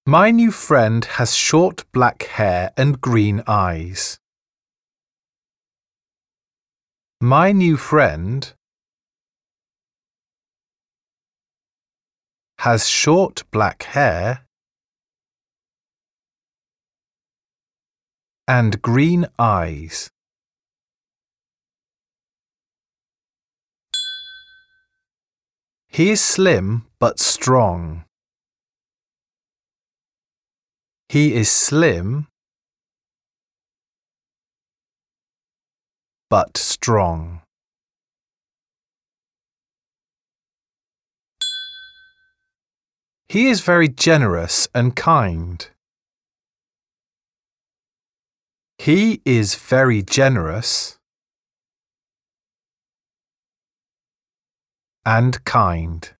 My new friend has short black hair and green eyes. My new friend has short black hair and green eyes. He is slim but strong. He is slim but strong. He is very generous and kind. He is very generous and kind.